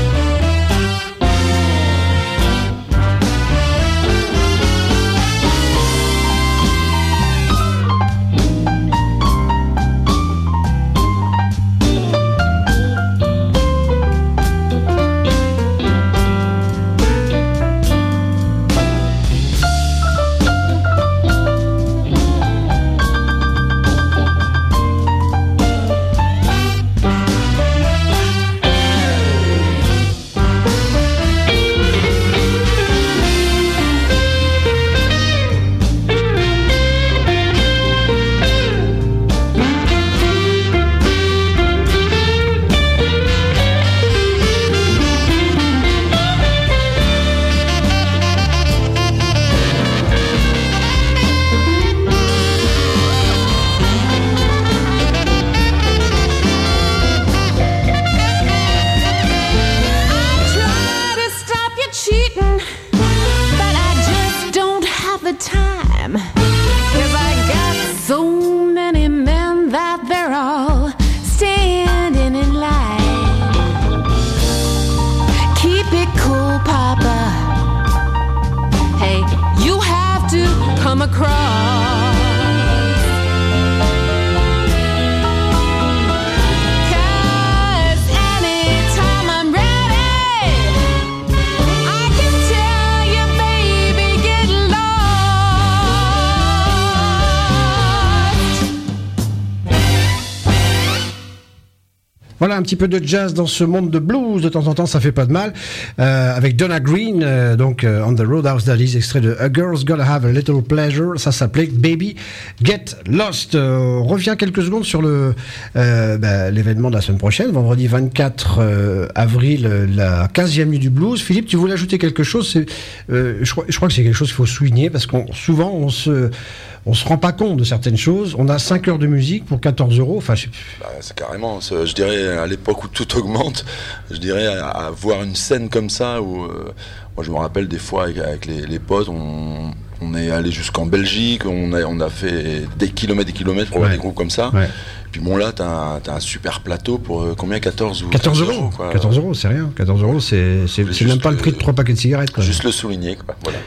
A: Voilà, un petit peu de jazz dans ce monde de blues, de temps en temps, ça fait pas de mal. Euh, avec Donna Green, euh, donc euh, On the Roadhouse Dallies, extrait de A Girl's Gotta Have a Little Pleasure, ça s'appelait Baby Get Lost. Euh, on revient quelques secondes sur le euh, bah, l'événement de la semaine prochaine, vendredi vingt-quatre avril, la quinzième nuit du blues. Philippe, tu voulais ajouter quelque chose? C'est, euh, je, crois, je crois que c'est quelque chose qu'il faut souligner, parce qu'on souvent on se on se rend pas compte de certaines choses. On a cinq heures de musique pour quatorze euros. Enfin, je...
D: bah, c'est carrément, c'est, je dirais, à l'époque où tout augmente, je dirais, à, à voir une scène comme ça, où, euh, moi je me rappelle des fois avec, avec les, les potes, on, on est allé jusqu'en Belgique, on a, on a fait des kilomètres et des kilomètres pour ouais. voir des groupes comme ça. Ouais. Puis bon, là, t'as un, t'as un super plateau pour euh, combien? quatorze ou
A: quatorze euros, quatorze euros, c'est rien. quatorze euros, c'est, c'est, c'est même pas le prix de trois paquets de cigarettes, quoi.
D: Juste le souligner, quoi. Voilà.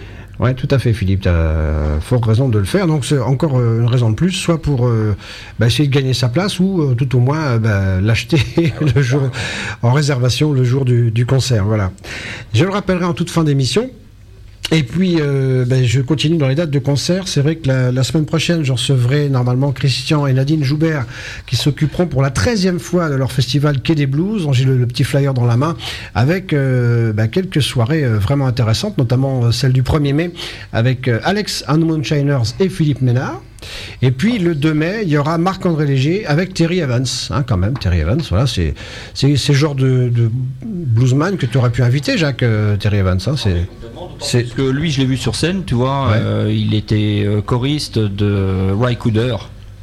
A: Ouais, tout à fait, Philippe. Tu as fort raison de le faire. Donc, c'est encore euh, une raison de plus, soit pour euh, bah, essayer de gagner sa place ou euh, tout au moins euh, bah, l'acheter le jour en réservation le jour du, du concert. Voilà. Je le rappellerai en toute fin d'émission. Et puis, euh, ben, je continue dans les dates de concert. C'est vrai que la, la semaine prochaine, je recevrai normalement Christian et Nadine Joubert qui s'occuperont pour la treizième fois de leur festival Quai des Blues. J'ai le, le petit flyer dans la main avec euh, ben, quelques soirées euh, vraiment intéressantes, notamment euh, celle du premier mai avec euh, Alex and Moonshiners et Philippe Ménard. Et puis le deux mai, il y aura Marc-André Léger avec Terry Evans, hein, quand même, Terry Evans, voilà, c'est, c'est, c'est le genre de, de bluesman que tu aurais pu inviter, Jacques, euh, Terry Evans, hein, c'est...
B: C'est... Parce que lui, je l'ai vu sur scène, tu vois,
A: ouais.
B: euh, il était euh, choriste de Ry Cooder.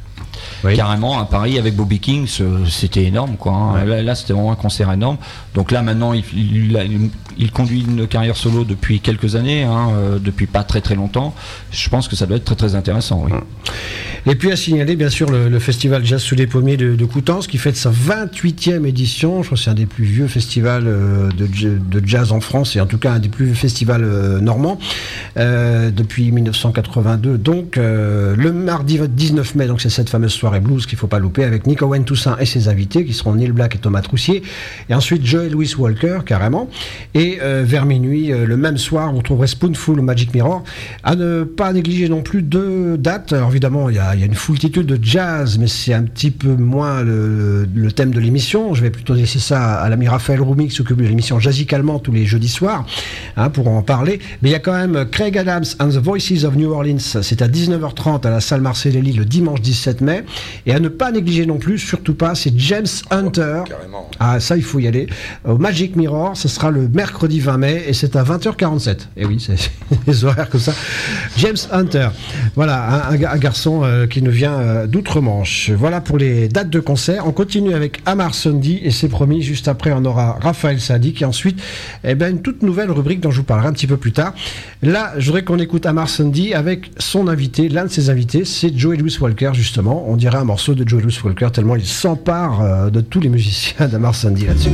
B: Oui. Carrément à Paris avec Bobby King, c'était énorme quoi. Hein. Ouais. Là, là c'était vraiment un concert énorme. Donc là maintenant il, il, il, il conduit une carrière solo depuis quelques années, hein, euh, depuis pas très très longtemps. Je pense que ça doit être très très intéressant. Oui.
A: Et puis à signaler bien sûr le, le festival Jazz sous les pommiers de, de Coutances qui fête sa vingt-huitième édition. Je crois que c'est un des plus vieux festivals de, de jazz en France et en tout cas un des plus vieux festivals euh, normands euh, depuis dix-neuf cent quatre-vingt-deux. Donc euh, le mardi dix-neuf mai, donc c'est cette fameuse soirée blues qu'il ne faut pas louper avec Nick Owen Toussaint et ses invités qui seront Neil Black et Thomas Troussier et ensuite Joey Louis Walker carrément et euh, vers minuit euh, le même soir vous trouverez Spoonful au Magic Mirror. À ne pas négliger non plus deux dates. Alors évidemment il y a, y a une foultitude de jazz mais c'est un petit peu moins le, le thème de l'émission. Je vais plutôt laisser ça à l'ami Raphaël Roumi qui s'occupe de l'émission Jazzy Calmant tous les jeudis soirs hein, pour en parler. Mais il y a quand même Craig Adams and the Voices of New Orleans, c'est à dix-neuf heures trente à la salle Marcellelli le dimanche dix-sept mai. Et à ne pas négliger non plus, surtout pas, c'est James Hunter. Oh, ah, ça, il faut y aller. Au Magic Mirror, ce sera le mercredi vingt mai et c'est à vingt heures quarante-sept. Et oui, c'est des horaires comme ça. James Hunter. Voilà, un, un garçon euh, qui nous vient euh, d'outre-Manche. Voilà pour les dates de concert. On continue avec Amar Sundy et c'est promis, juste après, on aura Raphaël Sadik et ensuite, eh ben, une toute nouvelle rubrique dont je vous parlerai un petit peu plus tard. Là, je voudrais qu'on écoute Amar Sundy avec son invité, l'un de ses invités, c'est Joey Louis Walker, justement. On dirait un morceau de Joey Louis Walker tellement il s'empare euh, de tous les musiciens d'Amar Sundy là-dessus.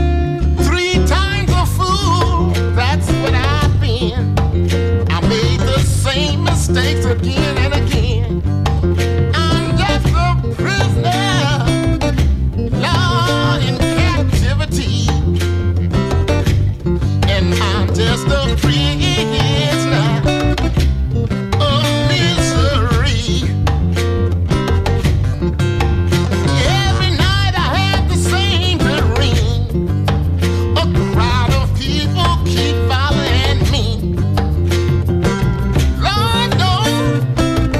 C: Three times a fool, that's what I've been. I made the same mistakes again and again. I'm just a prisoner, Lord, in captivity. And I'm just a prisoner. Keep following me. Lord knows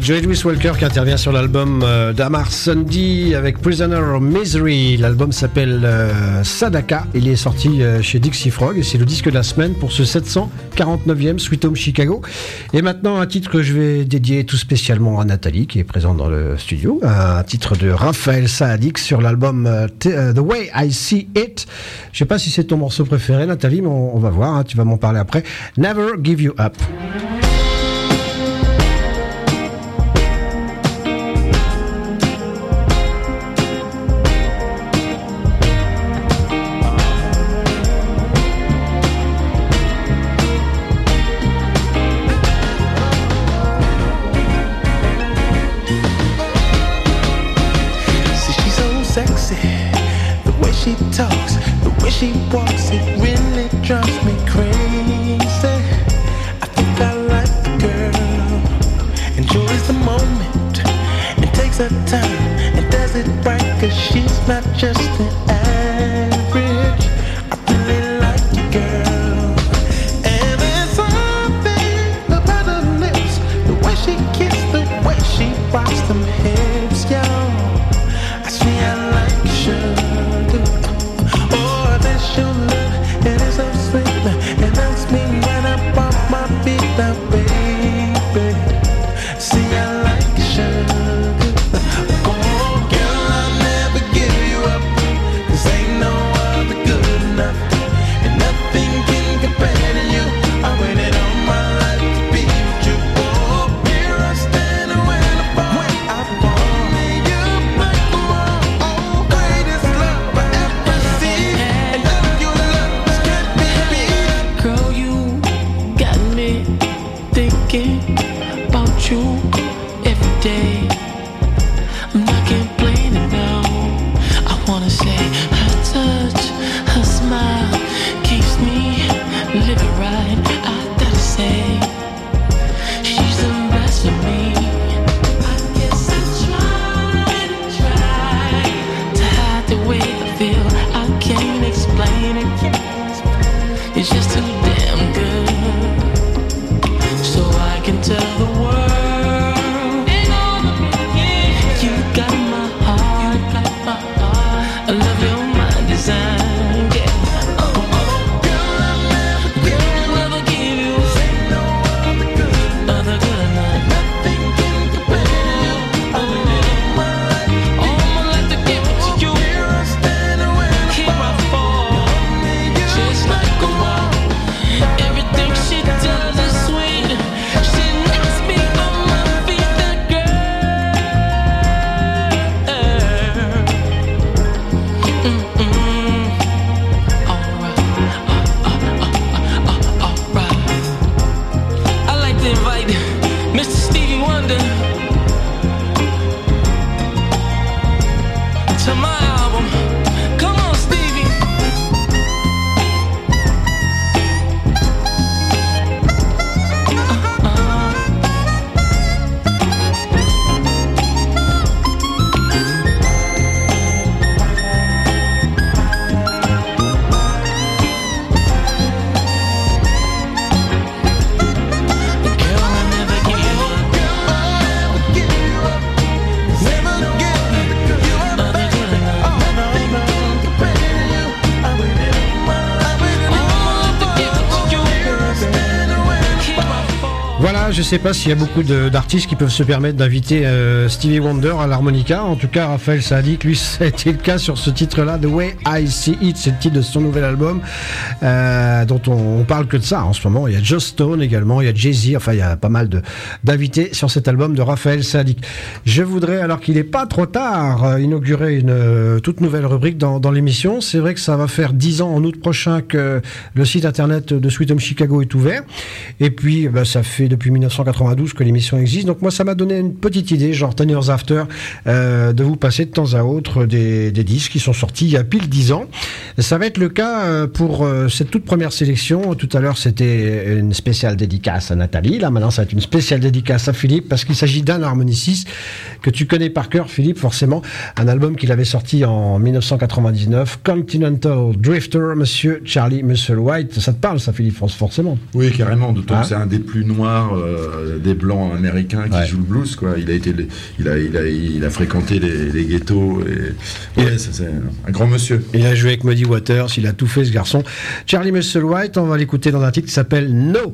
A: Joey Louis Walker qui intervient sur l'album euh, d'Amar Sundy avec Prisoner of Misery. L'album s'appelle euh, Sadaka. Il est sorti euh, chez Dixie Frog et c'est le disque de la semaine pour ce sept cent quarante-neuvième Sweet Home Chicago. Et maintenant, un titre que je vais dédier tout spécialement à Nathalie qui est présente dans le studio. Un titre de Raphaël Saadiq sur l'album euh, The Way I See It. Je sais pas si c'est ton morceau préféré, Nathalie, mais on, on va voir. Hein, tu vas m'en parler après. Never Give You Up.
F: She talks, the way she walks, it really drives me crazy. I think I like the girl, enjoys the moment, and takes her time, and does it right, cause she's not just an average. I really like you, girl. And there's something about her lips, the way she kisses, the way she rocks them hips, yo. I see I like you, sugar. Your love, it is so sweet, and that's me when I pop my feet down, baby. See, I like you, sugar. Oh, girl, I'll never give you up, 'cause ain't no other good enough, and nothing can compare to you. I waited all my life to be with you. Oh, here I stand when I fall, when I fall. You break the wall, oh, greatest love I ever seen. Girl, you got me thinking about you every day. I'm not complaining now. I wanna say her touch, her smile keeps me living right. I gotta say, she's the best for me. I guess I try and try to hide the way I feel. I can't explain it. It's just too damn good, so I can tell the world you got my heart. I love your mind design. Yeah. Oh, oh, girl, I'll never, girl, I'll never give you other good enough. Nothing can compare. Oh, all my life to give it to you. Here I stand when I fall, just like a wall. Everything she does is sweet. She knocks me on my feet, that girl. Mm-mm. Alright, uh, uh, uh, uh, alright. I'd like to invite Mister Stevie Wonder to my album. Come on, Stevie.
A: Voilà, je sais pas s'il y a beaucoup de, d'artistes qui peuvent se permettre d'inviter euh, Stevie Wonder à l'harmonica. En tout cas, Raphaël Saadiq, lui, ça a été le cas sur ce titre-là, The Way I See It. C'est le titre de son nouvel album, euh, dont on, on parle que de ça en ce moment. Il y a Joss Stone également, il y a Jay-Z, enfin, il y a pas mal de, d'invités sur cet album de Raphaël Saadiq. Je voudrais, alors qu'il n'est pas trop tard, euh, inaugurer une euh, toute nouvelle rubrique dans, dans l'émission. C'est vrai que ça va faire dix ans en août prochain que le site internet de Sweet Home Chicago est ouvert. Et puis, bah, ça fait depuis dix-neuf cent quatre-vingt-douze que l'émission existe. Donc moi, ça m'a donné une petite idée, genre Ten Years After, euh, de vous passer de temps à autre des, des disques qui sont sortis il y a pile dix ans. Ça va être le cas euh, pour euh, cette toute première sélection. Tout à l'heure, c'était une spéciale dédicace à Nathalie. Là, maintenant, ça va être une spéciale dédicace à Philippe, parce qu'il s'agit d'un harmoniciste que tu connais par cœur, Philippe, forcément. Un album qu'il avait sorti en dix-neuf cent quatre-vingt-dix-neuf, Continental Drifter, Monsieur Charlie Musselwhite. Ça te parle, ça, Philippe, forcément?
G: Oui, carrément. D'autant
A: hein
G: que c'est un des plus noirs
D: euh, des blancs américains qui
A: Ouais.
D: jouent le blues, quoi. Il a été, les- il a, il a, il a fréquenté les, les ghettos et ouais, ça, c'est un grand monsieur.
A: Il a joué avec Muddy Waters, il a tout fait ce garçon. Charlie Musselwhite, on va l'écouter dans un titre qui s'appelle No.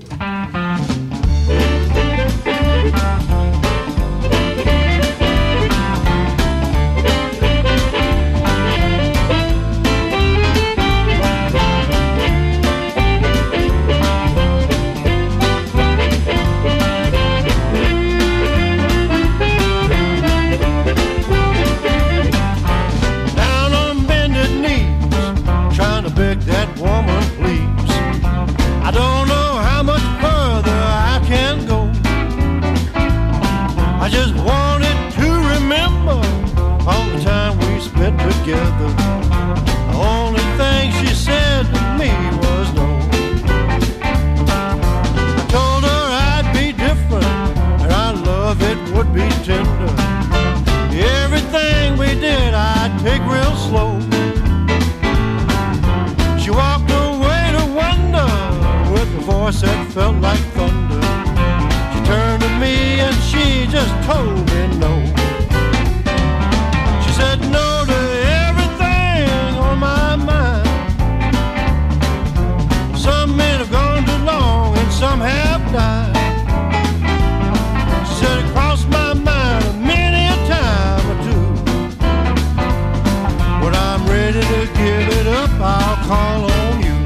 C: Down on bended knees, trying to beg that woman, please. I don't know how much further I can go. I just wanted to remember all the time we spent together. The only thing she said to me was no. I told her I'd be different, and our love it would be tender. Everything we did I'd take real slow. She walked away to wonder with a voice that felt like thunder. She turned to me and she just told me no. She said no to everything on my mind. Some men have gone too long and some have died. She said it crossed my mind many a time or two. When I'm ready to give it up, I'll call on you.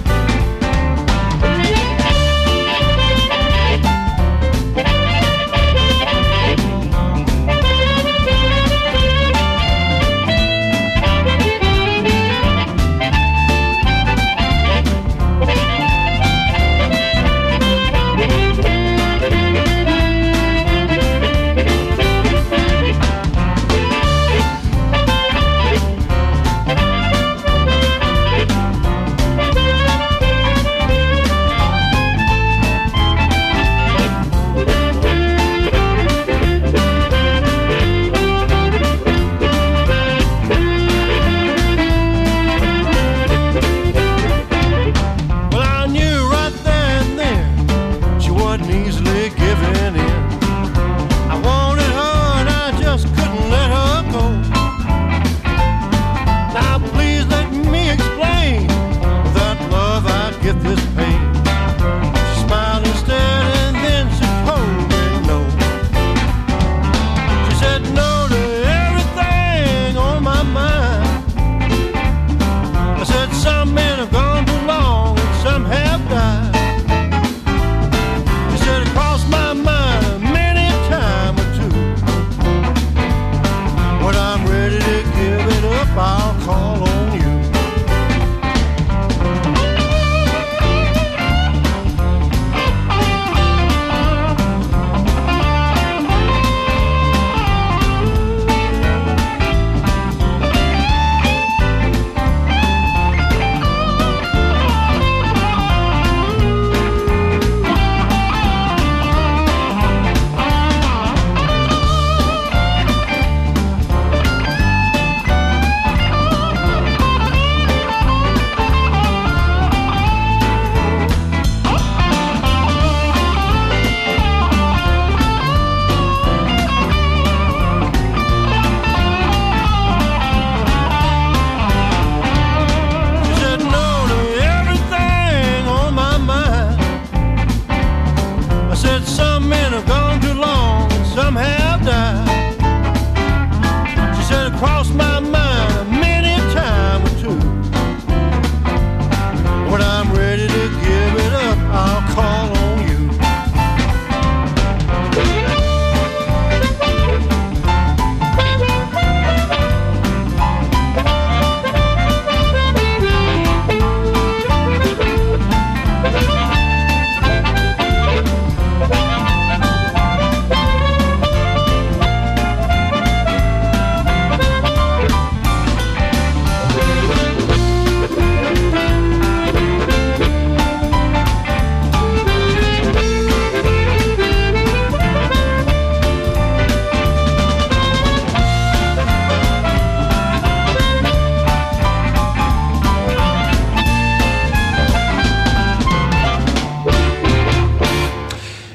C: Well, I knew right there and then she wasn't easily giving in. I wanted her and I just couldn't let her go. Now please let me explain. Without love I'd get this pain. She smiled instead and then she told me no. She said no to everything on my mind. I said some men have gone too long and some have died. She said it crossed my mind many a time or two. When I'm ready to give it up, I'll call on you.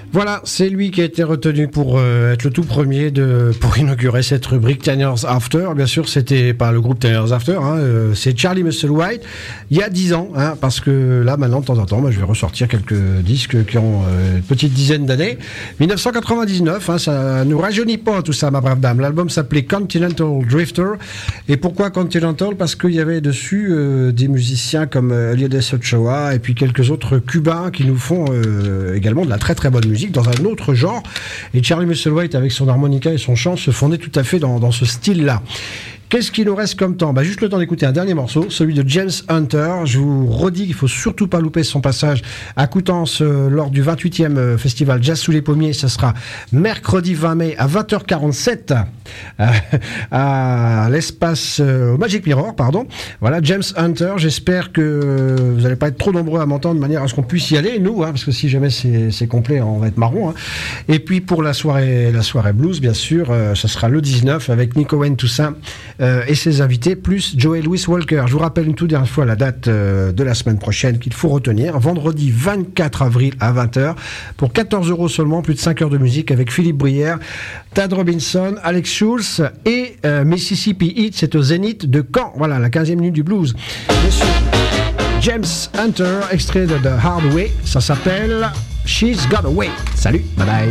A: Voilà, c'est lui qui a été retenu pour euh, être le tout premier de, pour inaugurer cette rubrique Ten Years After. Bien sûr, c'était pas le groupe Ten Years After, hein, euh, c'est Charlie Musselwhite, il y a dix ans, hein, parce que là, maintenant, de temps en temps, bah, je vais ressortir quelques disques qui ont euh, une petite dizaine d'années. dix-neuf cent quatre-vingt-dix-neuf, hein, ça nous rajeunit pas tout ça, ma brave dame. L'album s'appelait Continental Drifter. Et pourquoi Continental? Parce qu'il y avait dessus euh, des musiciens comme euh, Elliot Ochoa et puis quelques autres cubains qui nous font euh, également de la très très bonne musique dans un autre genre, et Charlie Musselwhite avec son harmonica et son chant se fondait tout à fait dans, dans ce style-là. Qu'est-ce qu'il nous reste comme temps? Bah, juste le temps d'écouter un dernier morceau, celui de James Hunter. Je vous redis qu'il faut surtout pas louper son passage à Coutances euh, lors du vingt-huitième festival Jazz sous les pommiers. Ce sera mercredi vingt mai à vingt heures quarante-sept euh, à l'espace euh, au Magic Mirror, pardon. Voilà, James Hunter. J'espère que vous n'allez pas être trop nombreux à m'entendre de manière à ce qu'on puisse y aller, nous, hein, parce que si jamais c'est, c'est complet, on va être marron. Hein. Et puis pour la soirée, la soirée blues, bien sûr, euh, ce sera le dix-neuf avec Nico Wayne Toussaint. Euh, et ses invités, plus Joey Louis Walker. Je vous rappelle une toute dernière fois la date euh, de la semaine prochaine qu'il faut retenir. Vendredi vingt-quatre avril à vingt heures, pour quatorze euros seulement, plus de cinq heures de musique avec Philippe Brière, Tad Robinson, Alex Schulz et euh, Mississippi Heat. C'est au Zénith de Caen. Voilà, la quinzième minute du blues. Monsieur James Hunter, extrait de The Hard Way. Ça s'appelle She's Got Away. Salut, bye bye.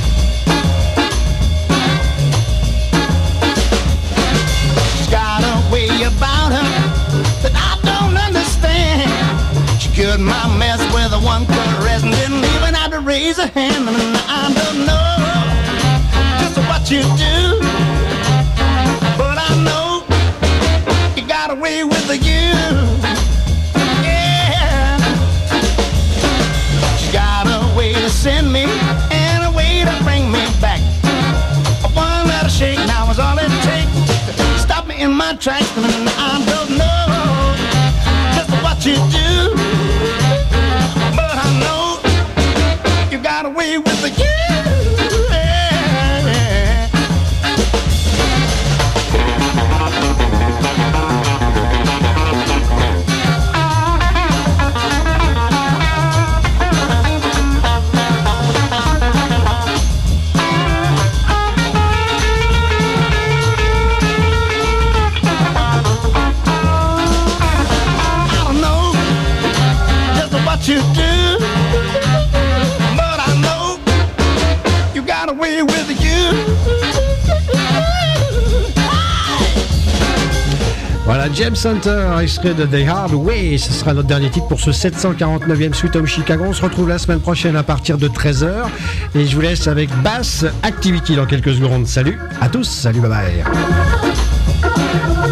C: About her that I don't understand. She cured my mess with a one caress and didn't even have to raise a hand. And I don't know just what you do, but I know you got away with the you. Yeah, she got a way to send me and a way to bring me back. One little shake now is all it takes. Stop me in my tracks, and I don't know just what you do, but I know you got away with the you. You do, but I know you got away with you.
A: Voilà, James Hunter, extrait de The Hard Way. Ce sera notre dernier titre pour ce sept cent quarante-neuvième Sweet Home Chicago. On se retrouve la semaine prochaine à partir de treize heures. Et je vous laisse avec Bass Activity dans quelques secondes. Salut à tous, salut, bye bye.